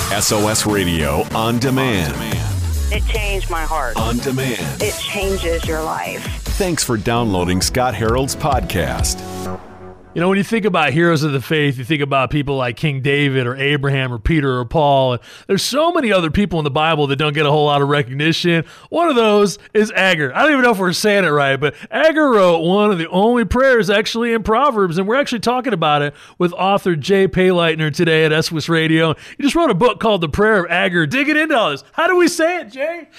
SOS Radio On Demand. It changed my heart. On Demand. It changes your life. Thanks for downloading Scott Harold's podcast. You know, when you think about heroes of the faith, you think about people like King David or Abraham or Peter or Paul. And there's so many other people in the Bible that don't get a whole lot of recognition. One of those is Agur. I don't even know if we're saying it right, but Agur wrote one of the only prayers actually in Proverbs, and we're actually talking about it with author Jay Payleitner today at SOS Radio. He just wrote a book called The Prayer of Agur. Digging into all this. How do we say it, Jay?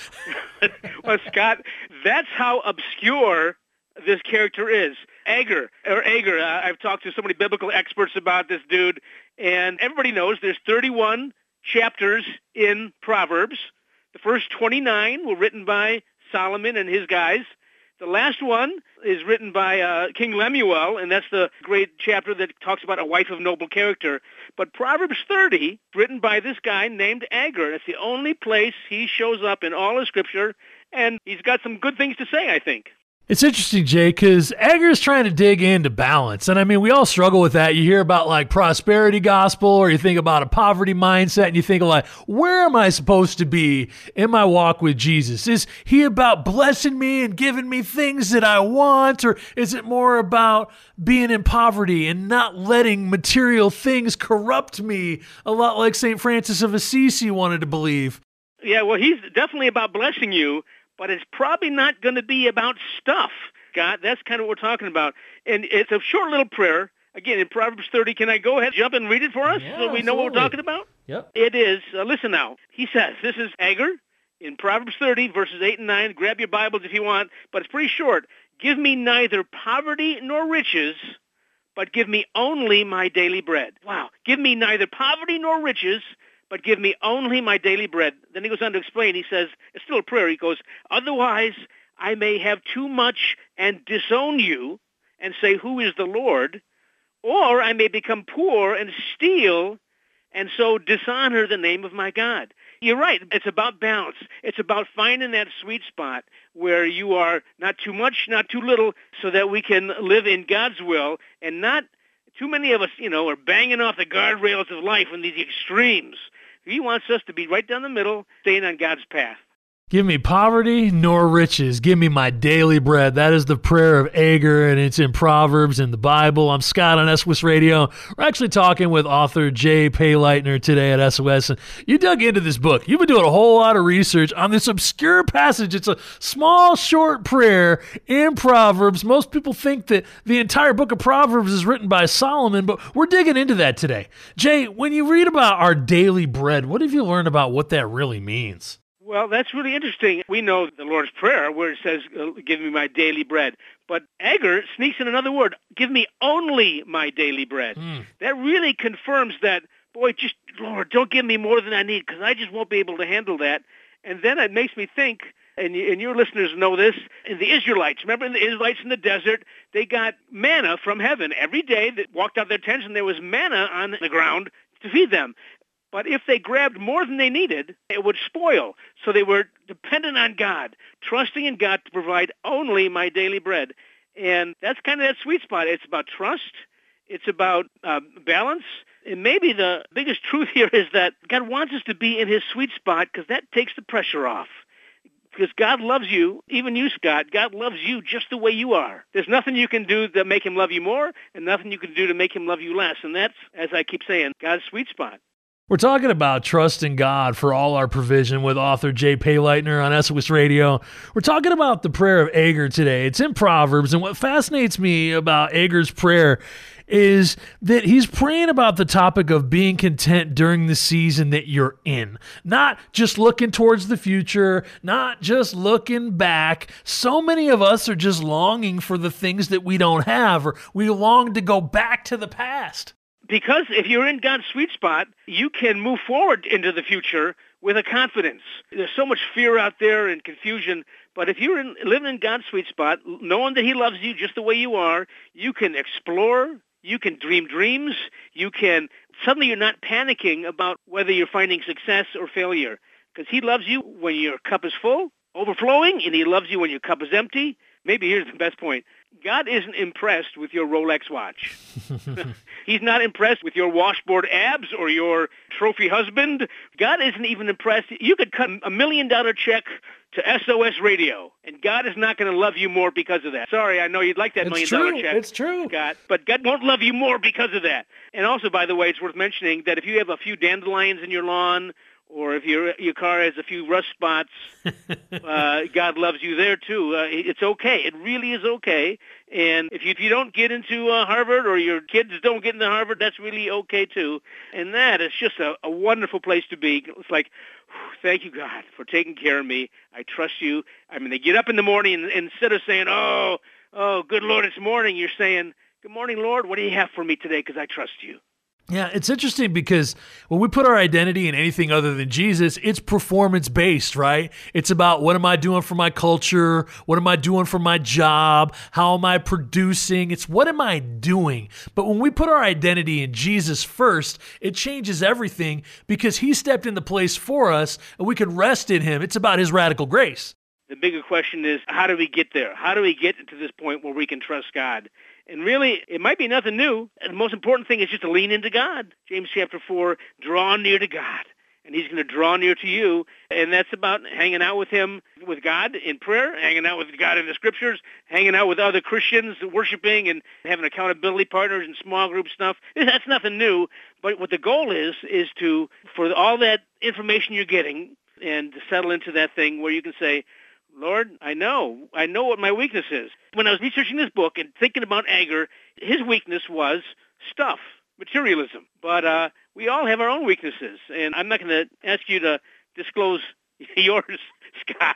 Well, Scott, that's how obscure this character is. Agur. I've talked to so many biblical experts about this dude, and everybody knows there's 31 chapters in Proverbs. The first 29 were written by Solomon and his guys. The last one is written by King Lemuel, and that's the great chapter that talks about a wife of noble character. But Proverbs 30, written by this guy named Agur, that's the only place he shows up in all of Scripture, and he's got some good things to say, I think. It's interesting, Jay, because Agur is trying to dig into balance. And I mean, we all struggle with that. You hear about like prosperity gospel, or you think about a poverty mindset, and you think like, where am I supposed to be in my walk with Jesus? Is he about blessing me and giving me things that I want? Or is it more about being in poverty and not letting material things corrupt me? A lot like St. Francis of Assisi wanted to believe. Yeah, well, he's definitely about blessing you, but it's probably not going to be about stuff, Scott. That's kind of what we're talking about. And it's a short little prayer. Again, in Proverbs 30, can I go ahead and jump and read it for us so we know what we're talking about? Yep. It is. Listen now. He says, this is Agur in Proverbs 30, verses 8 and 9. Grab your Bibles if you want, but it's pretty short. Give me neither poverty nor riches, but give me only my daily bread. Wow. Give me neither poverty nor riches, but give me only my daily bread. Then he goes on to explain. He says, it's still a prayer. He goes, otherwise I may have too much and disown you and say, who is the Lord? Or I may become poor and steal and so dishonor the name of my God. You're right. It's about balance. It's about finding that sweet spot where you are not too much, not too little, so that we can live in God's will, and not too many of us, are banging off the guardrails of life in these extremes. He wants us to be right down the middle, staying on God's path. Give me poverty nor riches. Give me my daily bread. That is the prayer of Agur, and it's in Proverbs in the Bible. I'm Scott on SOS Radio. We're actually talking with author Jay Payleitner today at SOS. And you dug into this book. You've been doing a whole lot of research on this obscure passage. It's a small, short prayer in Proverbs. Most people think that the entire book of Proverbs is written by Solomon, but we're digging into that today. Jay, when you read about our daily bread, what have you learned about what that really means? Well, that's really interesting. We know the Lord's Prayer where it says, give me my daily bread. But Agur sneaks in another word, give me only my daily bread. That really confirms that, boy, just, Lord, don't give me more than I need, because I just won't be able to handle that. And then it makes me think, and your listeners know this, in the Israelites. Remember the Israelites in the desert? They got manna from heaven. Every day they walked out their tents and there was manna on the ground to feed them. But if they grabbed more than they needed, it would spoil. So they were dependent on God, trusting in God to provide only my daily bread. And that's kind of that sweet spot. It's about trust. It's about balance. And maybe the biggest truth here is that God wants us to be in his sweet spot, because that takes the pressure off. Because God loves you, even you, Scott. God loves you just the way you are. There's nothing you can do to make him love you more, and nothing you can do to make him love you less. And that's, as I keep saying, God's sweet spot. We're talking about trusting God for all our provision with author Jay Payleitner on SOS Radio. We're talking about the prayer of Agur today. It's in Proverbs, and what fascinates me about Agur's prayer is that he's praying about the topic of being content during the season that you're in. Not just looking towards the future, not just looking back. So many of us are just longing for the things that we don't have, or we long to go back to the past. Because if you're in God's sweet spot, you can move forward into the future with a confidence. There's so much fear out there and confusion, but if you're living in God's sweet spot, knowing that he loves you just the way you are, you can explore, you can dream dreams, suddenly you're not panicking about whether you're finding success or failure. Because he loves you when your cup is full, overflowing, and he loves you when your cup is empty. maybe here's the best point. God isn't impressed with your Rolex watch. He's not impressed with your washboard abs or your trophy husband. God isn't even impressed. You could cut $1 million check to SOS Radio, and God is not going to love you more because of that. Sorry, I know you'd like that $1 million check. It's true. God, but God won't love you more because of that. And also, by the way, it's worth mentioning that if you have a few dandelions in your lawn, or if your car has a few rust spots, God loves you there too. It's okay. It really is okay. And if you don't get into Harvard, or your kids don't get into Harvard, that's really okay too. And that is just a wonderful place to be. It's like, thank you, God, for taking care of me. I trust you. I mean, they get up in the morning, and instead of saying, oh, good Lord, it's morning, you're saying, good morning, Lord. What do you have for me today? Because I trust you. Yeah, it's interesting because when we put our identity in anything other than Jesus, it's performance-based, right? It's about, what am I doing for my culture? What am I doing for my job? How am I producing? It's, what am I doing? But when we put our identity in Jesus first, it changes everything because he stepped into place for us and we can rest in him. It's about his radical grace. The bigger question is, how do we get there? How do we get to this point where we can trust God? And really, it might be nothing new. And the most important thing is just to lean into God. James chapter 4, draw near to God, and he's going to draw near to you. And that's about hanging out with him, with God in prayer, hanging out with God in the Scriptures, hanging out with other Christians, worshiping, and having accountability partners and small group stuff. That's nothing new. But what the goal is to, for all that information you're getting, and to settle into that thing where you can say, Lord, I know what my weakness is. When I was researching this book and thinking about Agur, his weakness was stuff, materialism. But we all have our own weaknesses, and I'm not going to ask you to disclose yours, Scott.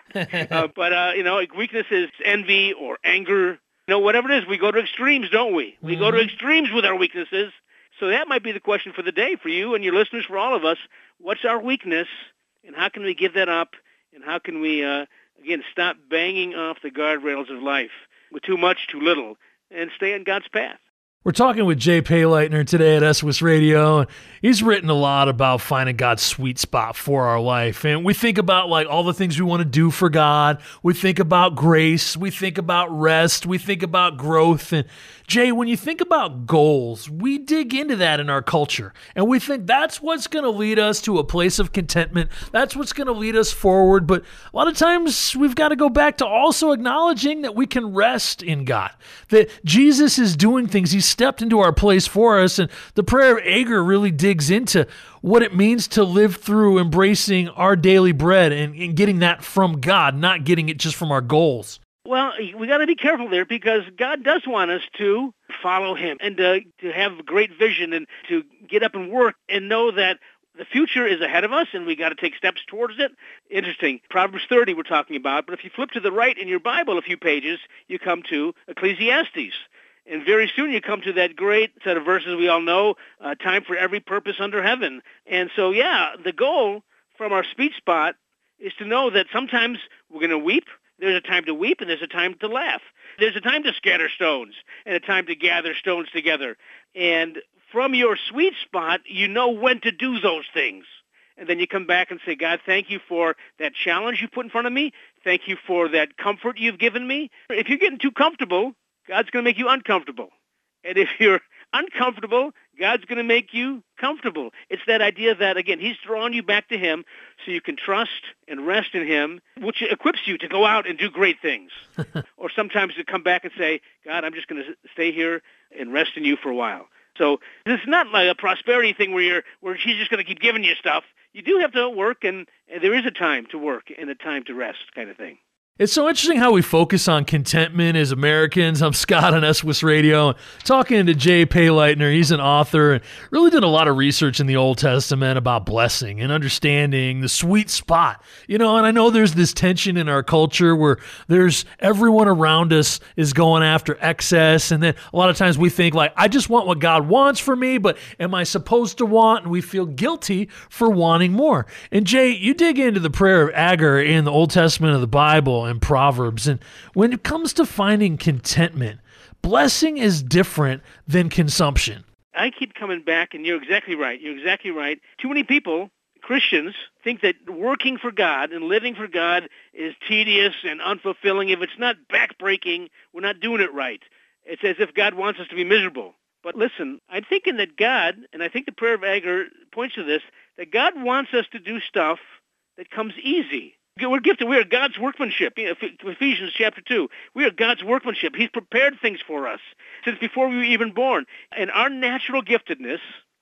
But weakness is envy or anger. Whatever it is, we go to extremes, don't we? We go to extremes with our weaknesses. So that might be the question for the day for you and your listeners, for all of us. What's our weakness, and how can we give that up, and how can we again, stop banging off the guardrails of life with too much, too little, and stay on God's path? We're talking with Jay Payleitner today at SOS Radio. He's written a lot about finding God's sweet spot for our life. And we think about like all the things we want to do for God. We think about grace. We think about rest. We think about growth. And Jay, when you think about goals, we dig into that in our culture. And we think that's what's going to lead us to a place of contentment. That's what's going to lead us forward. But a lot of times we've got to go back to also acknowledging that we can rest in God. That Jesus is doing things. He's stepped into our place for us. And the prayer of Agur really digs into what it means to live through embracing our daily bread and getting that from God, not getting it just from our goals. Well, we got to be careful there, because God does want us to follow him and to have great vision and to get up and work and know that the future is ahead of us and we got to take steps towards it. Interesting. Proverbs 30 we're talking about, but if you flip to the right in your Bible a few pages, you come to Ecclesiastes. And very soon you come to that great set of verses we all know, time for every purpose under heaven. And so, the goal from our sweet spot is to know that sometimes we're going to weep. There's a time to weep and there's a time to laugh. There's a time to scatter stones and a time to gather stones together. And from your sweet spot, you know when to do those things. And then you come back and say, God, thank you for that challenge you put in front of me. Thank you for that comfort you've given me. If you're getting too comfortable, God's going to make you uncomfortable. And if you're uncomfortable, God's going to make you comfortable. It's that idea that, again, he's drawing you back to him so you can trust and rest in him, which equips you to go out and do great things. Or sometimes to come back and say, God, I'm just going to stay here and rest in you for a while. So this is not like a prosperity thing where she's just going to keep giving you stuff. You do have to work, and there is a time to work and a time to rest kind of thing. It's so interesting how we focus on contentment as Americans. I'm Scott on SOS Radio, talking to Jay Payleitner. He's an author and really did a lot of research in the Old Testament about blessing and understanding the sweet spot. And I know there's this tension in our culture where there's everyone around us is going after excess. And then a lot of times we think like, I just want what God wants for me, but am I supposed to want? And we feel guilty for wanting more. And Jay, you dig into the prayer of Agur in the Old Testament of the Bible and Proverbs. And when it comes to finding contentment, blessing is different than consumption. I keep coming back, and you're exactly right. Too many people Christians think that working for God and living for God is tedious and unfulfilling. If it's not backbreaking, we're not doing it right. It's as if God wants us to be miserable. But listen, I'm thinking that God, and I think the prayer of Agur points to this, that God wants us to do stuff that comes easy. We're gifted. We are God's workmanship. Ephesians chapter 2. We are God's workmanship. He's prepared things for us since before we were even born. And our natural giftedness,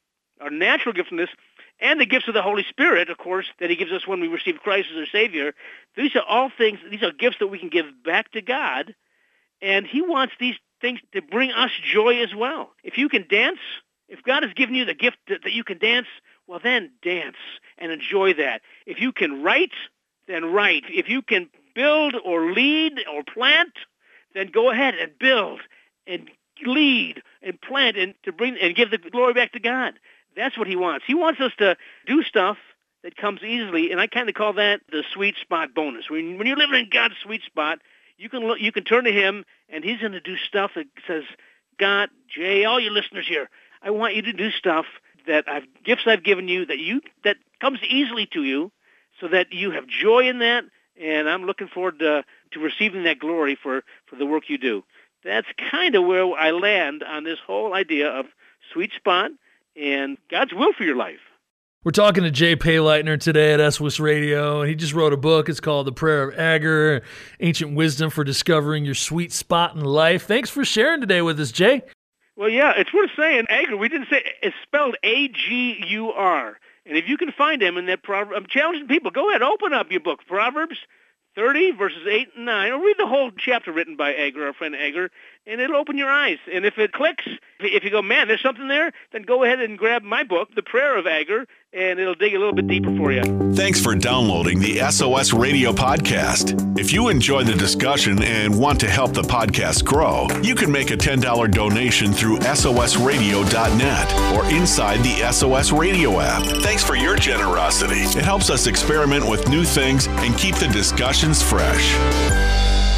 and the gifts of the Holy Spirit, of course, that he gives us when we receive Christ as our Savior, these are all things, these are gifts that we can give back to God, and he wants these things to bring us joy as well. If you can dance, if God has given you the gift that you can dance, well then dance and enjoy that. If you can write, then write. If you can build or lead or plant, then go ahead and build and lead and plant and to bring and give the glory back to God. That's what he wants. He wants us to do stuff that comes easily, and I kind of call that the sweet spot bonus. When you're living in God's sweet spot, you can turn to him, and he's going to do stuff that says, God, Jay, all your listeners here, I want you to do stuff that gifts I've given you that comes easily to you, so that you have joy in that, and I'm looking forward to receiving that glory for the work you do. That's kind of where I land on this whole idea of sweet spot and God's will for your life. We're talking to Jay Payleitner today at SWIS Radio, and he just wrote a book. It's called The Prayer of Agur, Ancient Wisdom for Discovering Your Sweet Spot in Life. Thanks for sharing today with us, Jay. Well, yeah, it's worth saying Agur, we didn't say, it's spelled A-G-U-R. And if you can find him in that proverb, I'm challenging people, go ahead, open up your book, Proverbs 30, verses 8 and 9, or read the whole chapter written by Agur, our friend Agur, and it'll open your eyes. And if it clicks, if you go, man, there's something there, then go ahead and grab my book, The Prayer of Agur, and it'll dig a little bit deeper for you. Thanks for downloading the SOS Radio podcast. If you enjoy the discussion and want to help the podcast grow, you can make a $10 donation through SOSradio.net or inside the SOS Radio app. Thanks for your generosity. It helps us experiment with new things and keep the discussions fresh.